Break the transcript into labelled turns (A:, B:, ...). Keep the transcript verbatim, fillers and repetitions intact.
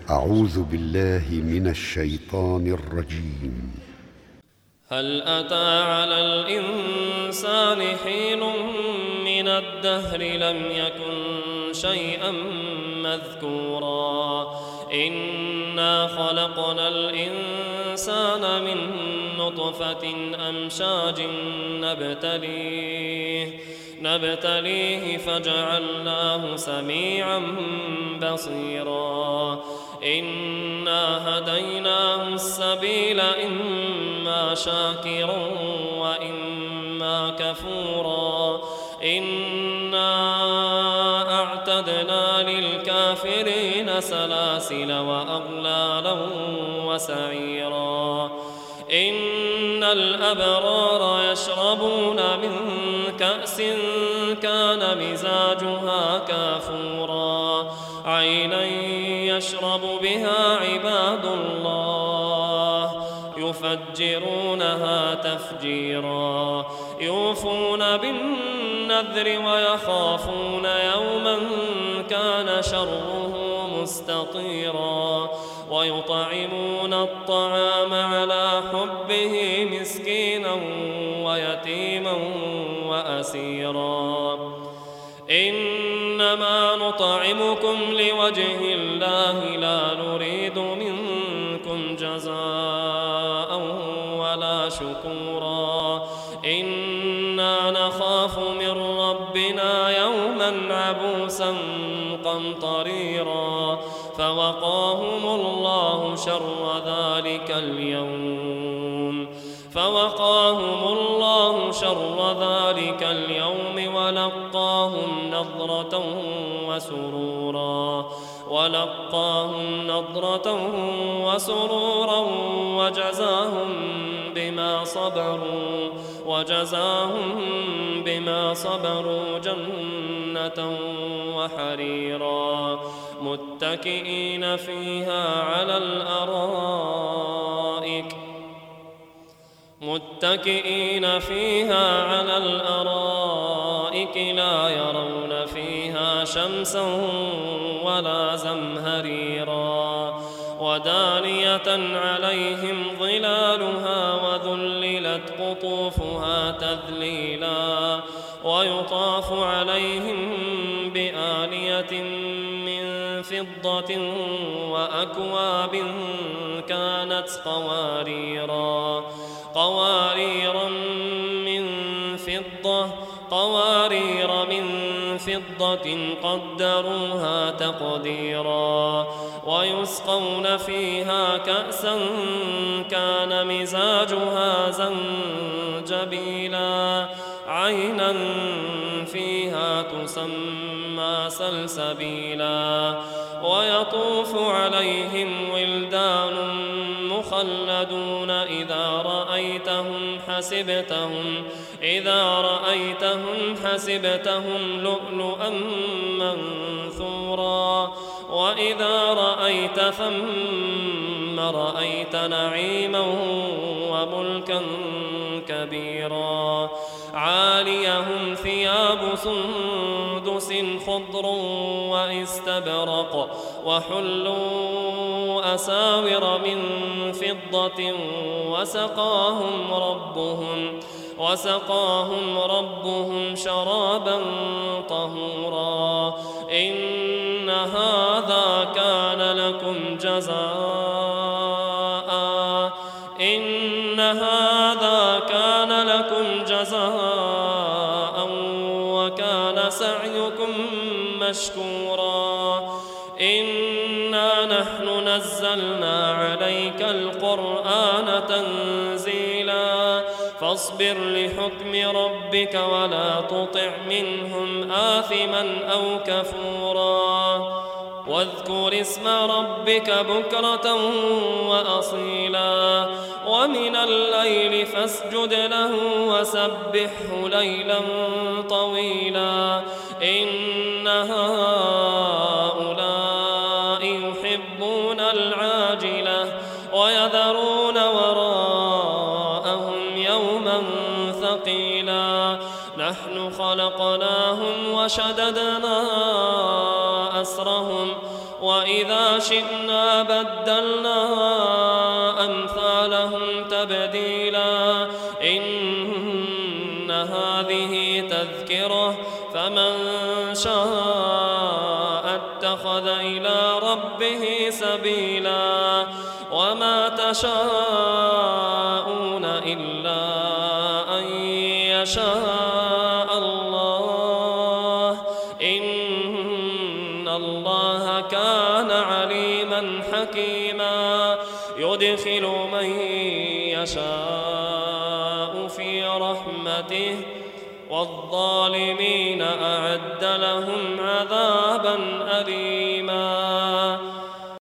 A: أعوذ بالله من الشيطان الرجيم.
B: هل أتى على الإنسان حين من الدهر لم يكن شيئا مذكورا إنا خلقنا الإنسان من نطفة أمشاج نبتليه نبتليه فجعلناه سميعا بصيرا إنا هديناه السبيل إما شاكرا وإما كفورا إنا أعتدنا للكافرين سلاسل وأغلالا وسعيرا إن الأبرار يشربون من كأس كان مزاجها كافورا عينا يشرب بها عباد الله يفجرونها تفجيرا يوفون بالنذر ويخافون يوما كان شره مستطيرا ويطعمون الطعام على حبه مسكينا ويتيما وأسيرا إنما نطعمكم لوجه الله لا نريد منكم جزاء ولا شكورا إنا نخاف من ربنا يوما عبوسا قمطريرا فوقاهم الله شر ذلك اليوم فوقاهم الله شر ذلك اليوم ولقاهم نضرة وسرورا ولقاهم نضرة وسرورا وجزاهم بما صبروا وجزاهم بما صبروا جنة وحريرا متكئين فيها على الأرائك متكئين فيها على الأرائك لا يرون فيها شمسا ولا زمهريرا ودانية عليهم ظلالها وذللت قطوفها تذليلا ويطاف عليهم بآنية من فضة وأكواب كانت قواريرا قوارير من فضة قوارير من فضة قدروها تقديرا ويسقون فيها كأسا كان مزاجها زنجبيلا عينا فيها تسمى سلسبيلا ويطوف عليهم ولدان مخلدون إذا رأيتهم حسبتهم إذا رأيتهم حسبتهم لؤلؤا منثورا وإذا رأيت ثم رأيت نعيما وملكا كبيرا عاليهم ثياب سندس خضر واستبرق وحلوا أساور من فضة وسقاهم ربهم وسقاهم ربهم شرابا طهورا إن هذا كان لكم جزاء إن هذا كان لكم جزاء وكان سعيكم مشكورا إنا نحن نزلنا عليك القرآن تنزيلا فاصبر لحكم ربك ولا تطع منهم آثما أو كفورا واذكر اسم ربك بكرة وأصيلا ومن الليل فاسجد له وسبحه ليلا طويلا إن هؤلاء يحبون العاجلة ويذرون وراءهم يوما ثقيلا نحن خلقناهم وشددنا أسرهم وإذا شئنا بدلنا أمثالهم تبديلا إن هذه تذكرة فمن شاء اتخذ إلى ربه سبيلا وما تشاءون إلا أن يشاء الله إن الله كان عليما حكيما يدخل من يشاء في رحمته والظالمين أعد لهم عذابا أليما